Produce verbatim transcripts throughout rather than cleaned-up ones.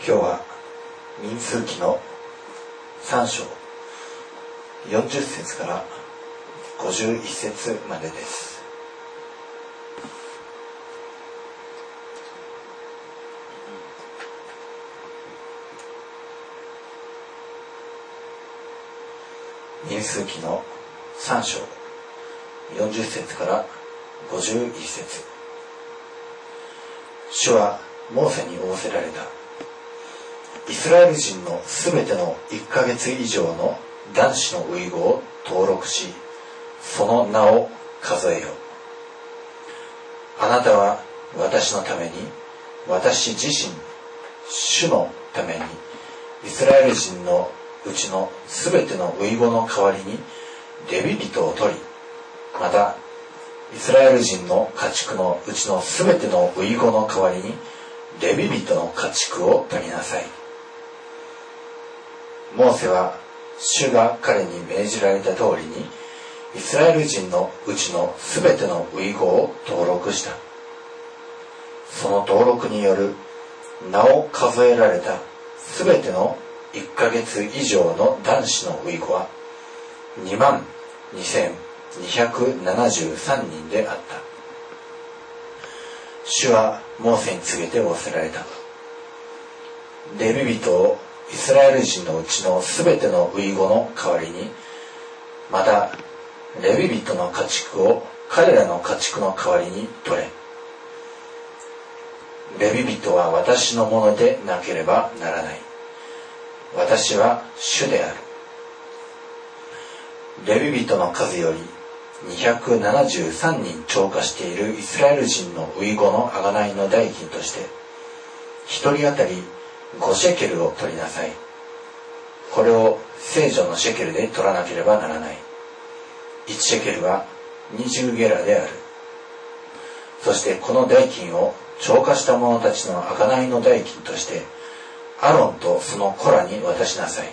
今日は民数記のさん章よんじゅっ節からごじゅういち節までです。民数記のさん章よんじゅっ節からごじゅういち節。主はモーセに仰せられた。イスラエル人のすべてのいっかげつ以上の男子の遺語を登録し、その名を数えよ。あなたは私のために、私自身、主のために、イスラエル人のうちのすべての遺語の代わりにレビ人を取り、またイスラエル人の家畜のうちのすべての遺語の代わりにレビ人の家畜を取りなさい。モーセは主が彼に命じられた通りにイスラエル人のうちのすべての遺語を登録した。その登録による名を数えられたすべてのいっかげつ以上の男子の遺語はにまんにせんにひゃくななじゅうさんにんであった。主はモーセに告げて仰せられた。レビ人をイスラエル人のうちのすべての遺語の代わりに、またレビ人の家畜を彼らの家畜の代わりに取れ。レビ人は私のものでなければならない。私は主である。レビ人の数よりにひゃくななじゅうさんにん超過しているイスラエル人の遺語の贖いの代金としてひとり当たりごシェケルを取りなさい。これを聖女のシェケルで取らなければならない。いちシェケルはにじゅうゲラである。そしてこの代金を超過した者たちの贖いの代金としてアロンとその子らに渡しなさい。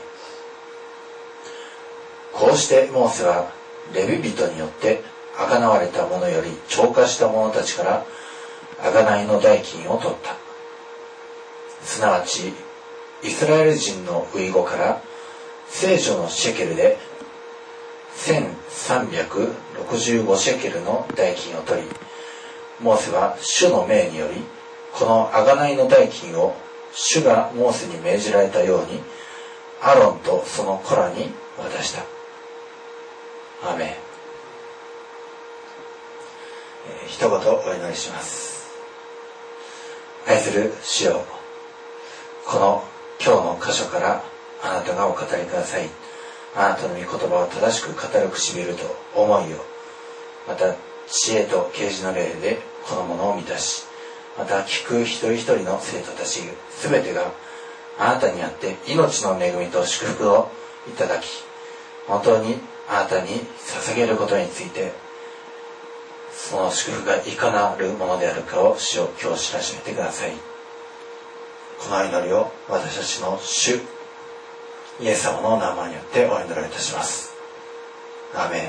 こうしてモーセはレビ人によって贖われた者より超過した者たちから贖いの代金を取った。すなわちイスラエル人の遺語から聖女のシェケルでせんさんびゃくろくじゅうごシェケルの代金を取り、モーセは主の命によりこの贖いの代金を主がモーセに命じられたようにアロンとその子らに渡した。アーメン。えー、一言お祈りします。愛する主よ、この今日の箇所からあなたがお語りください。あなたの御言葉を正しく語る唇と思いを、また知恵と啓示の霊でこのものを満たし、また聞く一人一人の生徒たちすべてがあなたにあって命の恵みと祝福をいただき、本当にあなたに捧げることについてその祝福がいかなるものであるかを主を今日知らしめてください。この祈りを私たちの主イエス様の名前によってお祈りいたします。アーメン。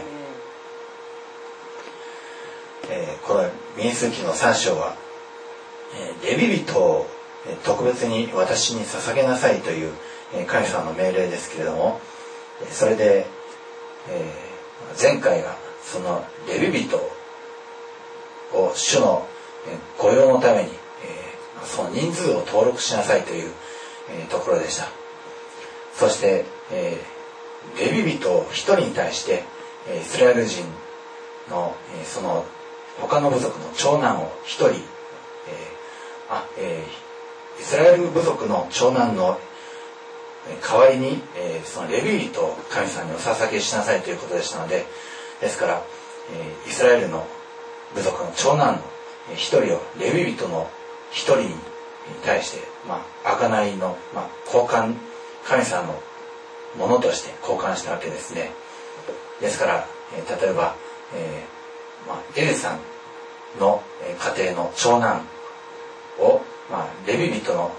えー、この民数記のさん章はレビ人を特別に私に捧げなさいという神様の命令ですけれども、それで前回はそのレビ人を主の御用のためにその人数を登録しなさいというところでした。そしてレビ人一人に対してイスラエル人のその他の部族の長男を一人あ、えー、イスラエル部族の長男の代わりに、えー、そのレビ人を神様にお捧げしなさいということでしたので、ですから、えー、イスラエルの部族の長男の一人をレビ人の一人に対して、まあ、贖いの、まあ、交換、神様のものとして交換したわけですね。ですから、えー、例えば、えーまあ、エレさんの家庭の長男を、まあ、レビ人の、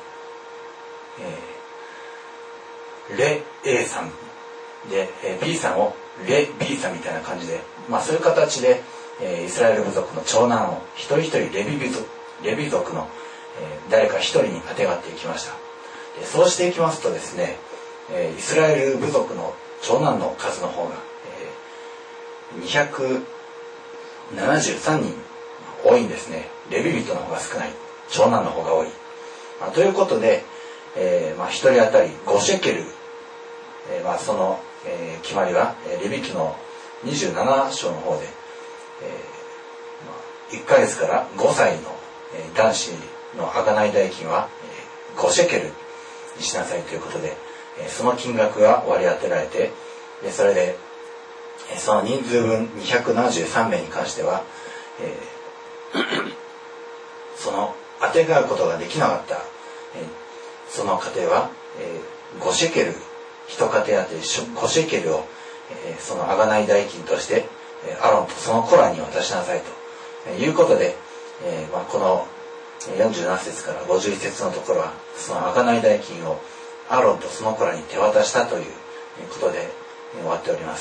えー、レ A さんで、えー、B さんをレ B さんみたいな感じで、まあ、そういう形で、えー、イスラエル部族の長男を一人一人レビ族、レビ族の、えー、誰か一人にあてがっていきました。 でそうしていきますとですね、えー、イスラエル部族の長男の数の方が、えー、にひゃくななじゅうさんにん多いんですね。レビ人の方が少ない、長男の方が多い、まあ、ということで、えーまあ、ひとり当たりごシェケル、えーまあ、その、えー、決まりはレビ記のにじゅうなな章の方で、えーまあ、いっかげつからごさいの、えー、男子の贖い代金は、えー、ごシェケルにしなさいということで、えー、その金額が割り当てられて、でそれで、えー、その人数分にひゃくななじゅうさんめいに関しては、えー、その当てがうことができなかった、えー、その家庭は、えー、ごシェケル、いち家庭当てごシェケルを、えー、その贖い代金として、えー、アロンとその子らに渡しなさいということで、えーまあ、このよんじゅうなな節からごじゅういち節のところはその贖い代金をアロンとその子らに手渡したということで、えー、終わっております。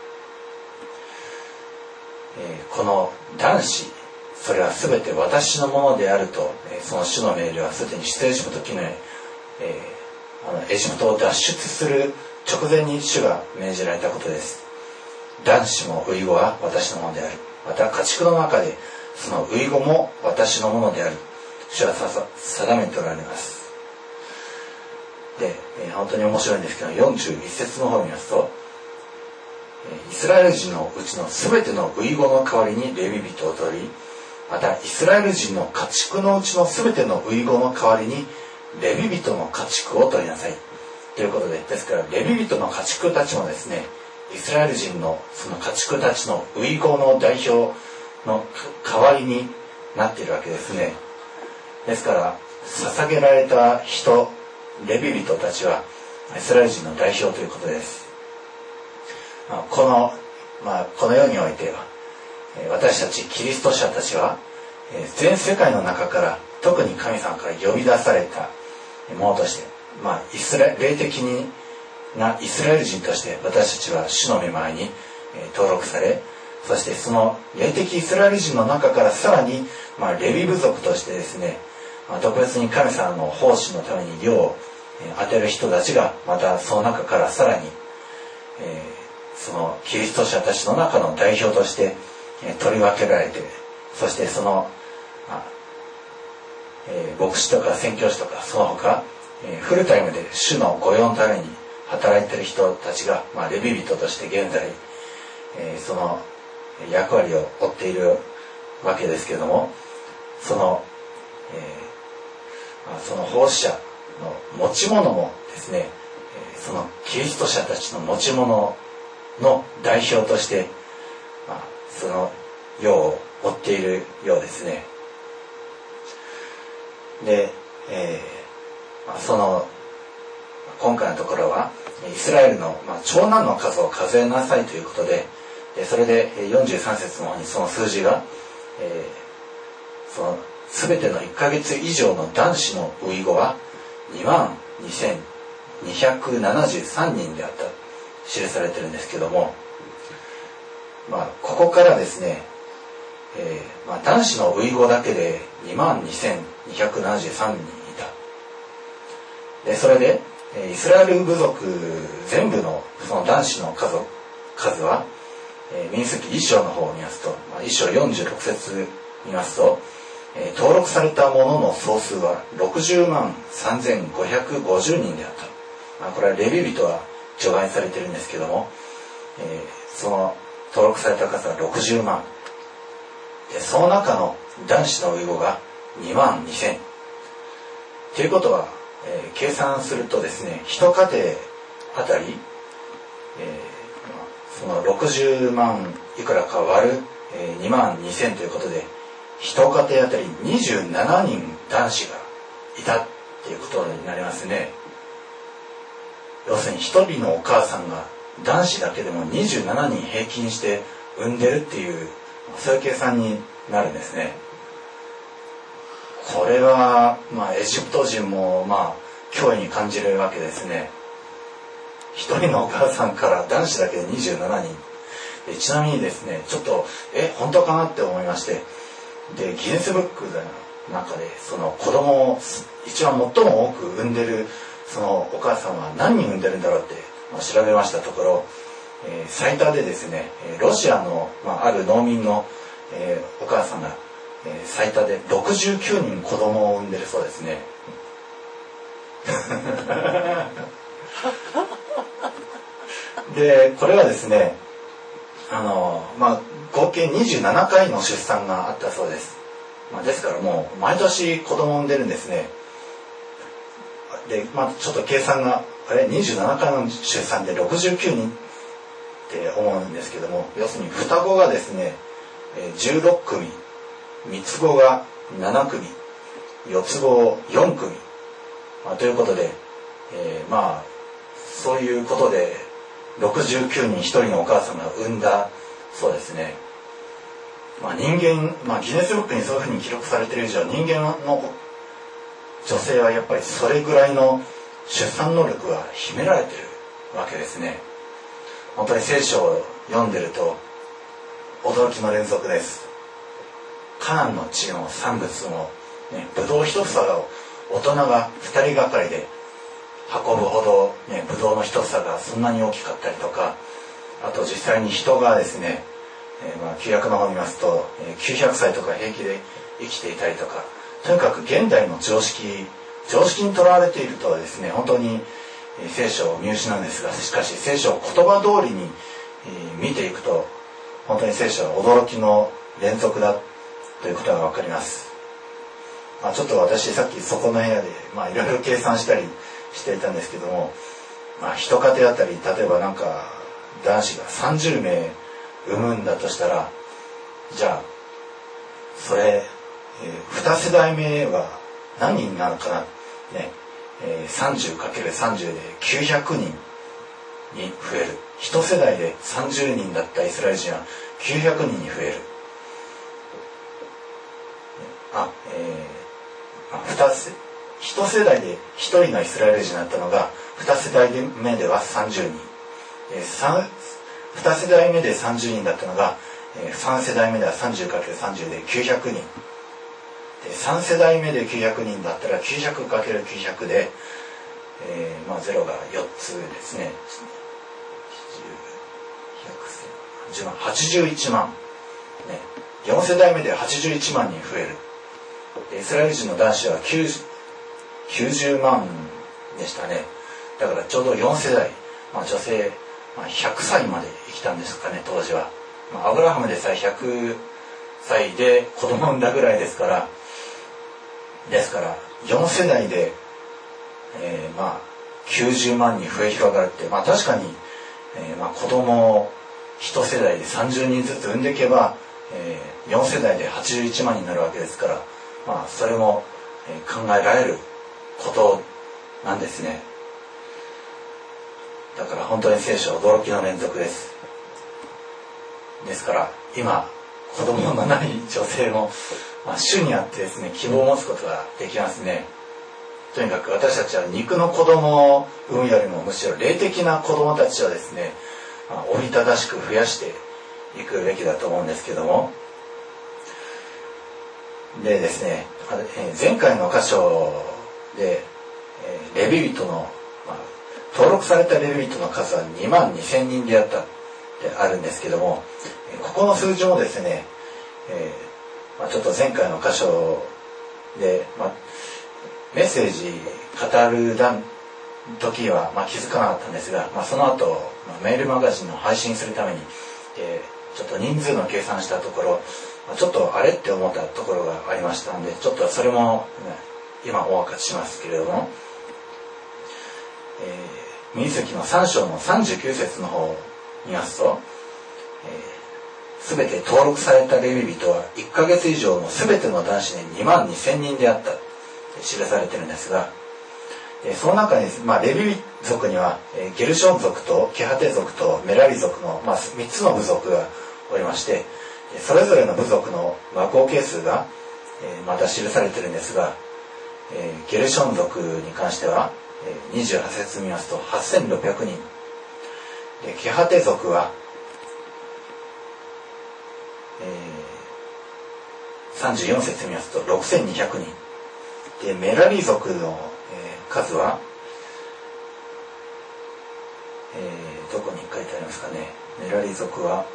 えー、この男子、それは全て私のものであると、えー、その主の命令はすでに出エジプト記の、えー、あのエジプトを脱出する直前に主が命じられたことです。男子も遺語は私のものである。また家畜の中でその遺語も私のものである。主はささ定めておられます。で、えー、本当に面白いんですけど、よんじゅういち節の方を見ますと、イスラエル人のうちのすべての遺語の代わりにレビ人を取り、またイスラエル人の家畜のうちのすべての遺語の代わりにレビ人の家畜を取りなさいということで、ですからレビ人の家畜たちもですね、イスラエル人のその家畜たちの遺語の代表の代わりになっているわけですね。ですから捧げられた人、レビ人たちはイスラエル人の代表ということです。この、まあ、この世においては私たちキリスト者たちは全世界の中から特に神様から呼び出されたものとして、まあ、イスラ霊的なイスラエル人として私たちは主の御前に登録され、そしてその霊的イスラエル人の中からさらに、まあ、レビ部族としてですね、まあ、特別に神様の奉仕のために領を当てる人たちがまたその中からさらに、えーそのキリスト者たちの中の代表として取り分けられて、そしてその、えー、牧師とか宣教師とかその他、えー、フルタイムで主の御用のために働いている人たちが、まあ、レビ人として現在、えー、その役割を負っているわけですけれども、その、えーまあ、その奉仕者の持ち物もですね、そのキリスト者たちの持ち物の代表として、まあ、その世を追っているようですね。で、えーまあ、その今回のところはイスラエルの、まあ、長男の数を数えなさいということで、でそれでよんじゅうさん節の方にその数字が、えー、その全てのいっかげつ以上の男子の遺語はにまんにせんにひゃくななじゅうさんにんであった記されてるんですけども、まあ、ここからですね、えーまあ、男子の遺語だけでにまんにせんにひゃくななじゅうさんにんいた。でそれでイスラエル部族全部のその男子の数数は、えー、民数記いっ章の方を見ますと、まあ、いっ章よんじゅうろく節見ますと、えー、登録されたものの総数はろくじゅうまんさんぜんごひゃくごじゅうにんであった。まあ、これはレビ人は除外されているんですけども、えー、その登録された数はろくじゅうまんで、その中の男子の遺語がにまんにせんということは、えー、計算するとですね、一家庭あたり、えー、そのろくじゅうまんいくらか割る、えー、にまんにせんということで、一家庭あたりにじゅうななにん男子がいたっていうことになりますね。要するに一人のお母さんが男子だけでもにじゅうななにん平均して産んでるっていう、そういう計算になるんですね。これは、まあ、エジプト人もまあ脅威に感じるわけですね。一人のお母さんから男子だけでにじゅうななにんで、ちなみにですね、ちょっとえ本当かなって思いまして、でギネスブック中でその子供を一番最も多く産んでるそのお母さんは何人産んでるんだろうって調べましたところ、えー、最多でですねロシアの、まあ、ある農民の、えー、お母さんが、えー、最多でろくじゅうきゅうにん子供を産んでるそうですね。でこれはですねあの、まあ、合計にじゅうななかいの出産があったそうです。まあ、ですからもう毎年子供を産んでるんですね。で、まあ、ちょっと計算があれにじゅうななかいの出産でろくじゅうきゅうにんって思うんですけども、要するに双子がですねじゅうろっくみ、三つ子がななくみ、四つ子よんくみ、まあ、ということで、えー、まあそういうことでろくじゅうきゅうにんひとりのお母さんが産んだそうですね。まあ、人間、まあ、ギネスブックにそういうふうに記録されている以上、人間の女性はやっぱりそれぐらいの出産能力が秘められているわけですね。本当に聖書を読んでると驚きの連続です。カナンの地の産物も、ね、ブドウ一房を大人が二人がかりで運ぶほど、ね、ブドウの一房がそんなに大きかったりとか、あと実際に人がですね、えー、まあ旧約の方を見ますと、えー、きゅうひゃくさいとか平気で生きていたりとか、とにかく現代の常識常識にとらわれているとですね、本当に、えー、聖書を見失うんですが、しかし聖書を言葉通りに、えー、見ていくと本当に聖書は驚きの連続だということが分かります。まあ、ちょっと私さっきそこの部屋でまあいろいろ計算したりしていたんですけども、まあ、一家庭あたり例えばなんか男子がさんじゅうめい産むんだとしたら、じゃあそれ、えー、に世代目は何人なのかな、ねえー、さんじゅうかけるさんじゅう できゅうひゃくにんに増える。一世代でさんじゅうにんだったイスラエル人はきゅうひゃくにんに増える。あ、えー、あ二世一世代で一人のイスラエル人だったのが二世代目ではさんじゅうにん、えー、三二世代目でさんじゅうにんだったのが、えー、さん世代目では さんじゅうかけるさんじゅう できゅうひゃくにんで、さん世代目できゅうひゃくにんだったら きゅうひゃくかけるきゅうひゃく で、えーまあ、ゼロがよっつですね。はちじゅういちまん、ね、よん世代目ではちじゅういちまんにん増える。でイスラエル人の男子はきゅうじゅうまんでしたね。だからちょうどよん世代、まあ、女性、まあ、ひゃくさいまで生きたんですかね、当時は。まあ、アブラハムでさえひゃくさいで子供産んだぐらいですから、ですからよん世代で、えー、まあきゅうじゅうまんにん増え広がるって、まあ確かに、えー、まあ子供を一世代でさんじゅうにんずつ産んでいけば、えー、よん世代ではちじゅういちまんになるわけですから、まあそれも、えー、考えられることなんですね。だから本当に聖書は驚きの連続です。ですから今子供のない女性も、まあ、主にあってですね、希望を持つことができますね。とにかく私たちは肉の子供を産むよりもむしろ霊的な子供たちをですね、まあ、おびただしく増やしていくべきだと思うんですけども、でですね、前回の箇所でレビ人の、まあ、登録されたレビ人の数はにまんにせんにんであったってあるんですけども、ここの数字もですね、えーまあ、ちょっと前回の箇所で、まあ、メッセージ語る時は、まあ、気づかなかったんですが、まあ、その後、まあ、メールマガジンの配信するために、えー、ちょっと人数の計算したところ、まあ、ちょっとあれって思ったところがありましたので、ちょっとそれも、ね、今お分かちしますけれども、えー、民数記のさん章のさんじゅうきゅう節の方を見ますと、すべ、えー、て登録されたレビ人はいっかげつ以上のすべての男子でにまんにせんにんであったと記されているんですが、その中に、まあ、レビ族にはゲルション族とケハテ族とメラリ族の、まあ、みっつの部族がおりまして、それぞれの部族の合計数がまた記されているんですが、ゲルション族に関してはにじゅうはち節見ますとはっせんろっぴゃくにんで、ケハテ族は、えー、 さんじゅうよん節見ますとろくせんにひゃくにんで、メラリ族の、えー、数は、えー、どこに書いてありますかね。メラリ族は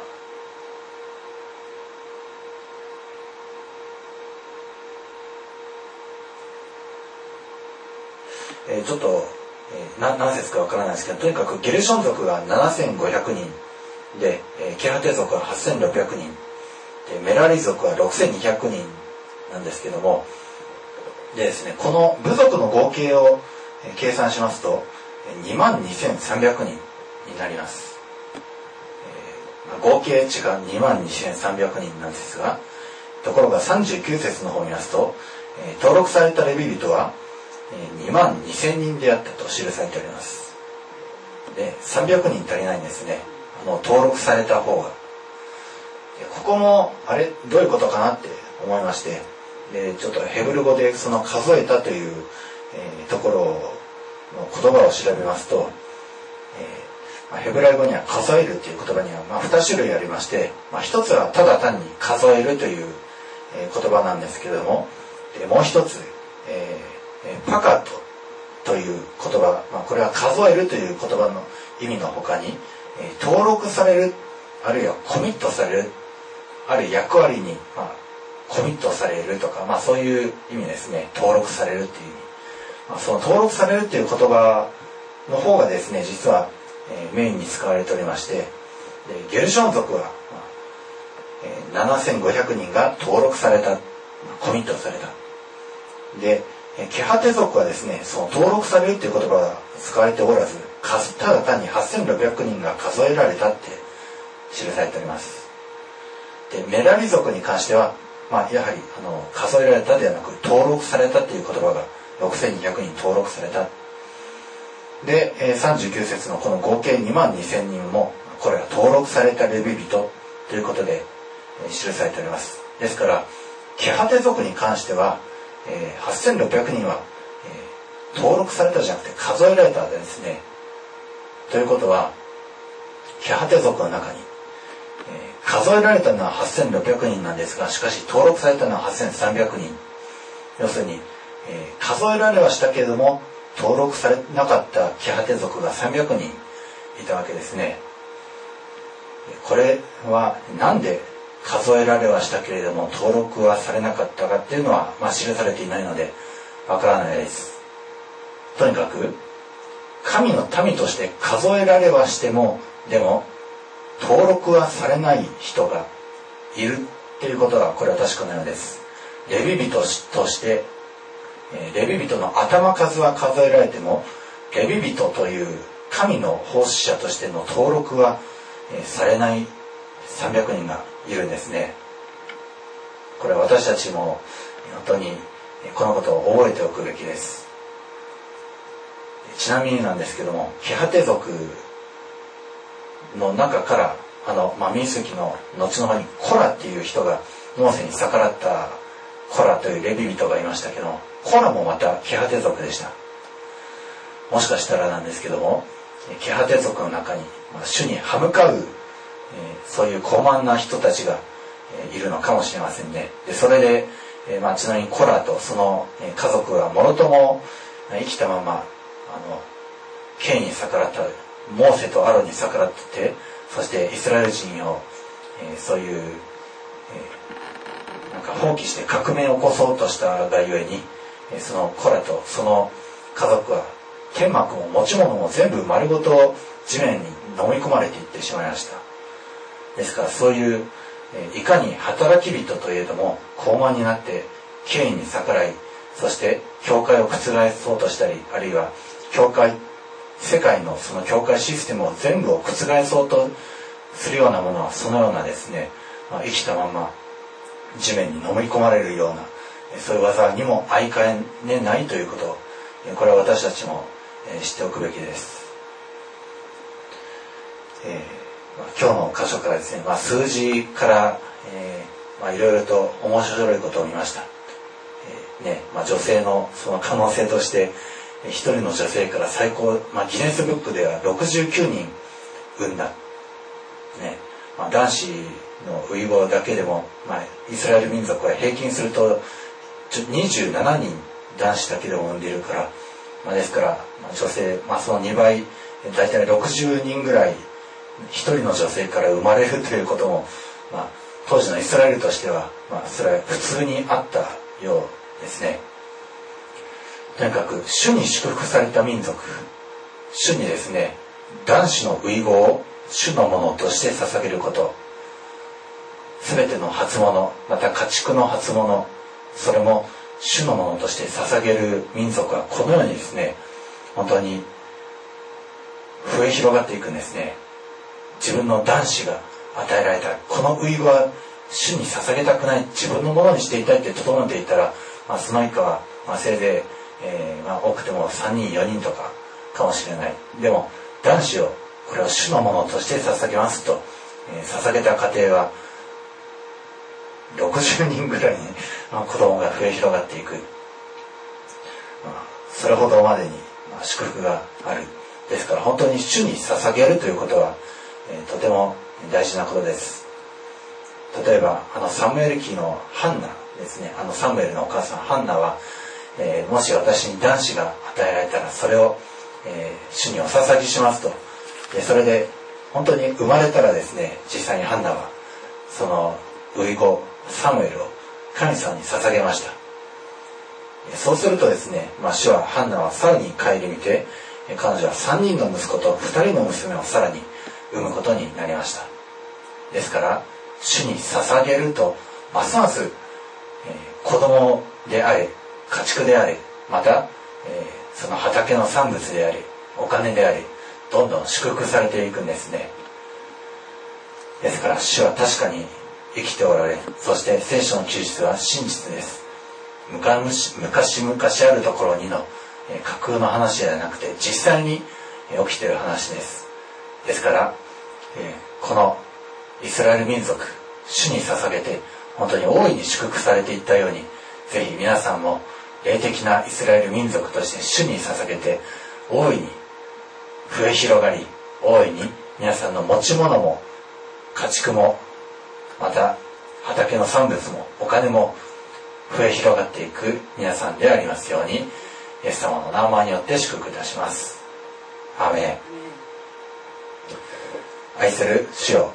えー、ちょっと、えー、な何節かわからないですけど、とにかくゲルション族がななせんごひゃくにんで、えー、ケハテ族ははっせんろっぴゃくにんで、メラリ族はろくせんにひゃくにんなんですけども、でですね、この部族の合計を、えー、計算しますとにまんにせんさんびゃくにんになります。えーまあ、合計値がにまんにせんさんびゃくにんなんですが、ところがさんじゅうきゅう節の方を見ますと、えー、登録されたレビ人はにまんにせんにんであったと記されております。で、さんびゃくにん足りないんですね。あの登録された方が。でここもあれどういうことかなって思いまして、でちょっとヘブル語でその数えたという、えー、ところの言葉を調べますと、えーまあ、ヘブライ語には数えるという言葉には、まあ、に種類ありまして、まあ、一つはただ単に数えるという、えー、言葉なんですけれども、でもう一つ、えーパカトという言葉、まあ、これは数えるという言葉の意味の他に、えー、登録される、あるいはコミットされる、ある役割に、まあ、コミットされるとか、まあ、そういう意味ですね。登録されるっていう意味、まあ、その登録されるっていう言葉の方がですね、実は、えー、メインに使われておりまして、でゲルション族は、まあえー、ななせんごひゃくにんが登録された、コミットされた。でケハテ族はですね、その登録されるという言葉が使われておらず、ただ単にはっせんろっぴゃくにんが数えられたって記されております。でメラリ族に関しては、まあ、やはりあの数えられたではなく登録されたという言葉がろくせんにひゃくにん登録された。で、えー、さんじゅうきゅう節のこの合計にまんにせんにんもこれは登録されたレビ人ということで、えー、記されております。ですからケハテ族に関してはえー、はっせんろっぴゃくにんは、えー、登録されたじゃなくて数えられたわけですね。ということはケハテ族の中に、えー、数えられたのははっせんろっぴゃくにんなんですが、しかし登録されたのははっせんさんびゃくにん。要するに、えー、数えられはしたけれども登録されなかったケハテ族がさんびゃくにんいたわけですね。これはなんで数えられはしたけれども登録はされなかったかっていうのは、まあ、記されていないのでわからないです。とにかく神の民として数えられはしてもでも登録はされない人がいるっていうことがこれは確かなようです。レビ人としてレビ人の頭数は数えられてもレビ人という神の奉仕者としての登録はされないさんびゃくにんがいるんですね。これは私たちも本当にこのことを覚えておくべきです。ちなみになんですけども、ケハテ族の中からあの、まあ、民数記の後の方にコラっていう人がモーセに逆らったコラというレビ人がいましたけど、コラもまたケハテ族でした。もしかしたらなんですけども、ケハテ族の中に、まあ、主に歯向かうえー、そういう高慢な人たちが、えー、いるのかもしれませんね。でそれで、えーまあ、ちなみにコラとその、えー、家族はもろとも生きたままあのケイに逆らったモーセとアロンに逆らってて、そしてイスラエル人を、えー、そういう、えー、なんか放棄して革命を起こそうとしたがゆえに、えー、そのコラとその家族は天幕も持ち物も全部丸ごと地面に飲み込まれていってしまいました。ですからそういういかに働き人といえども高慢になって権威に逆らい、そして教会を覆そうとしたり、あるいは教会世界のその教会システムを全部を覆そうとするようなものはそのようなですね、まあ、生きたまま地面に飲み込まれるようなそういう技にも相変えないということ、これは私たちも知っておくべきです。えー今日の箇所からですね、まあ、数字から、えーまあ、いろいろと面白いことを見ました。えーねまあ、女性のその可能性として一人の女性から最高、まあ、ギネスブックではろくじゅうきゅうにん産んだ、ねまあ、男子のウイゴだけでも、まあ、イスラエル民族は平均するとにじゅうななにん男子だけでも産んでいるから、まあ、ですから、まあ、女性、まあ、そのにばい大体ろくじゅうにんぐらいひとりの女性から生まれるということも、まあ、当時のイスラエルとしては、まあ、それは普通にあったようですね。とにかく主に祝福された民族、主にですね、男子のウイゴを主のものとして捧げること、すべての初物、また家畜の初物、それも主のものとして捧げる民族はこのようにですね、本当に増え広がっていくんですね。自分の男子が与えられたこのウイゴは主に捧げたくない、自分のものにしていたいって整っていたら、まあ、その以下は、まあ、せいぜい、えーまあ、多くてもさんにんよにんとかかもしれない。でも男子をこれを主のものとして捧げますと、えー、捧げた家庭はろくじゅうにんぐらいに、まあ、子供が増え広がっていく、まあ、それほどまでに、まあ、祝福がある。ですから本当に主に捧げるということは、えー、とても大事なことです。例えばあのサムエル記のハンナですね、あのサムエルのお母さんハンナは、えー、もし私に男子が与えられたらそれを、えー、主にお捧げしますと。でそれで本当に生まれたらですね、実際にハンナはそのウイゴサムエルを神様に捧げました。そうするとですね、まあ、主はハンナはさらに顧みて、彼女はさんにんの息子とふたりの娘をさらに産むことになりました。ですから主に捧げるとますます、えー、子供であれ、家畜であれ、また、えー、その畑の産物であれ、お金であれ、どんどん祝福されていくんですね。ですから主は確かに生きておられ、そして聖書の記述は真実です。昔昔々あるところにの架空の話ではなくて実際に起きている話です。ですから、えー、このイスラエル民族、主に捧げて本当に大いに祝福されていったように、ぜひ皆さんも霊的なイスラエル民族として主に捧げて大いに増え広がり、大いに皆さんの持ち物も家畜もまた畑の産物もお金も増え広がっていく皆さんでありますように、イエス様の名前によって祝福いたします。アーメン。愛する主よ、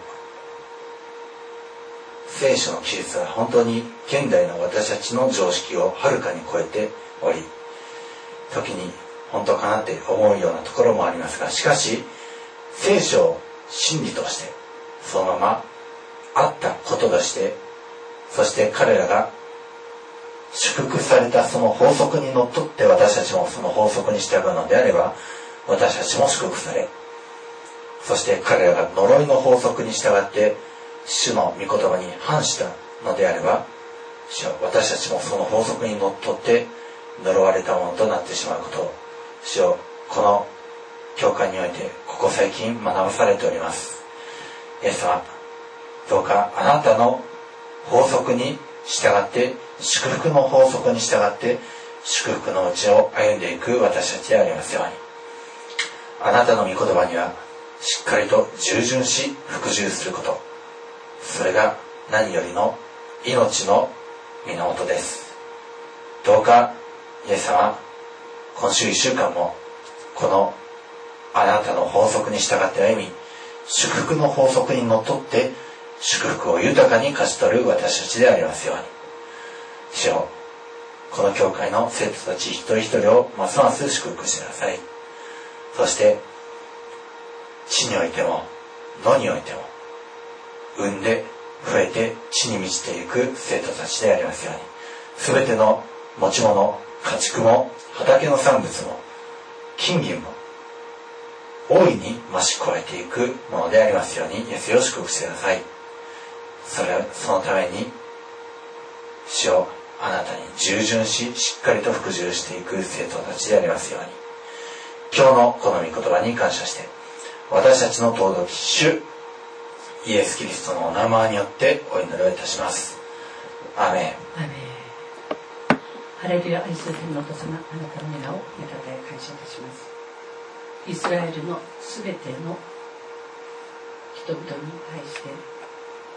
聖書の記述は本当に現代の私たちの常識をはるかに超えており、時に本当かなって思うようなところもありますが、しかし聖書を真理としてそのままあったこととして、そして彼らが祝福されたその法則にのっとって私たちもその法則に従うのであれば、私たちも祝福され、そして彼らが呪いの法則に従って主の御言葉に反したのであれば、主は私たちもその法則にのっとって呪われたものとなってしまうことを、主よ、この教会においてここ最近学ばされております。イエス様、どうかあなたの法則に従って、祝福の法則に従って祝福のうちを歩んでいく私たちでありますように、あなたの御言葉にはしっかりと従順し服従すること、それが何よりの命の源です。どうかイエス様、今週いっしゅうかんもこのあなたの法則に従って歩み、祝福の法則にのっとって祝福を豊かに勝ち取る私たちでありますように、主よ、この教会の生徒たち一人一人をますます祝福してください。そして地においても野においても産んで増えて地に満ちていく生徒たちでありますように、すべての持ち物、家畜も畑の産物も金銀も大いに増し加えていくものでありますように、イエスを祝福してください。それそのために主をあなたに従順し、しっかりと服従していく生徒たちでありますように、今日のこの御言葉に感謝して、私たちの尊き主イエス・キリストのお名前によってお祈りをいたします。アーメン。 アーメン。ハレルヤ。愛する天のお父様、あなたの皆をめたたえ感謝いたします。イスラエルのすべての人々に対して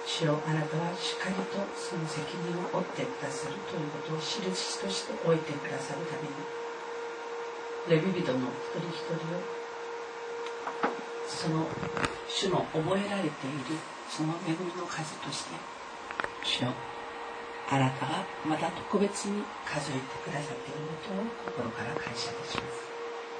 主よ、あなたはしっかりとその責任を負ってくださるということを印として置いてくださるために、レビ人の一人一人をその主の覚えられているその恵みの数として、主よ、あなたがまた特別に数えてくださっていることを心から感謝いたします。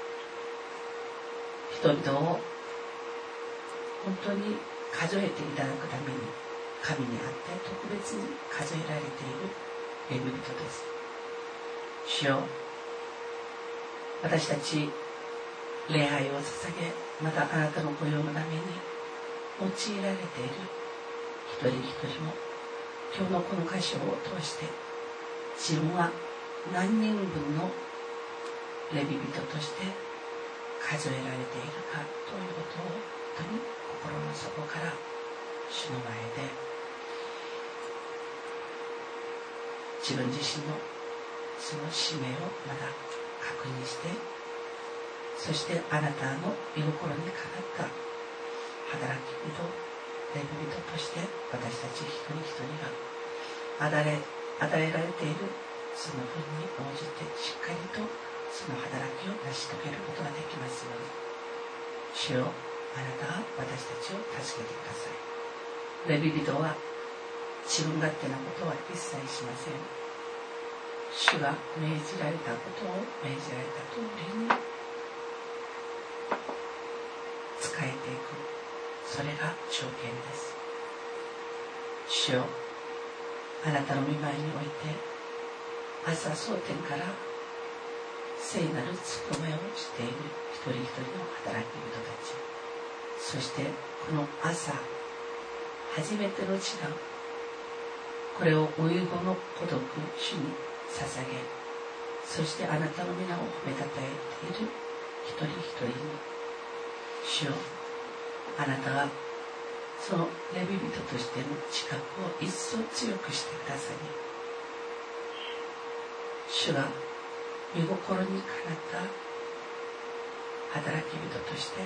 人々を本当に数えていただくために神にあって特別に数えられているレビ人です。主よ、私たち礼拝を捧げ、またあなたの御用のために用いられている一人一人も、今日のこの箇所を通して自分は何人分のレビ人として数えられているかということを本当に心の底から主の前で自分自身のその使命をまた確認して、そしてあなたの御心にかかった働き人、レビ人として私たち一人一人が与え、与えられているその分に応じてしっかりとその働きを成し遂げることができますように、主よ、あなたが私たちを助けてください。レビ人は自分勝手なことは一切しません。主が命じられたことを命じられた通りに仕えていく、それが条件です。主よ、あなたの御前において朝蒼天から聖なる務めをしている一人一人の働き人たち、そしてこの朝初めての時間、これを遺語の孤独主に捧げ、そしてあなたの皆を褒めたたえている一人一人に、主よ、あなたはそのレビ人としての自覚を一層強くしてくださり、主が御心にかなった働き人として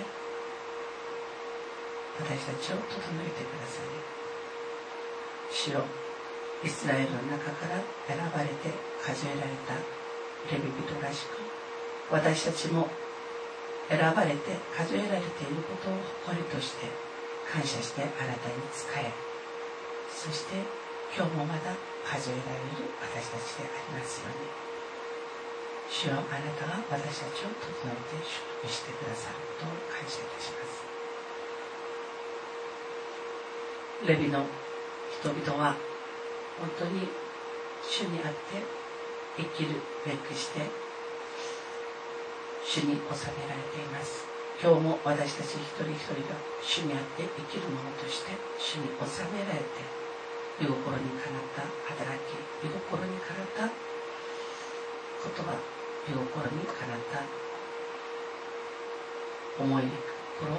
私たちを整えてくださり、主よ、イスラエルの中から選ばれて数えられたレビ人らしく、私たちも選ばれて数えられていることを誇りとして感謝してあなたに仕え、そして今日もまだ数えられる私たちでありますように、主よ、あなたが私たちを整えて祝福してくださることを感謝いたします。レビの人々は本当に主にあって生きるべくして主に収められています。今日も私たち一人一人が主にあって生きるものとして主に収められて、御心にかなった働き、御心にかなった言葉、御心にかなった思い心、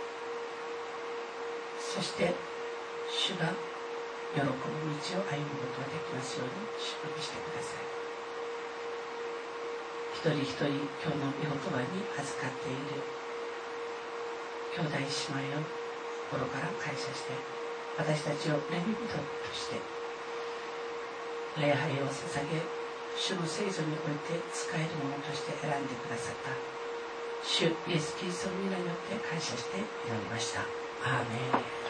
そして主が喜ぶ道を歩むことができますように祝福してください。一人一人今日の御言葉に預かっている兄弟姉妹を心から感謝して、私たちをレビ人として礼拝を捧げ、主の聖所において使えるものとして選んでくださった主イエス・キリストの皆によって感謝して祈りました。アーメン。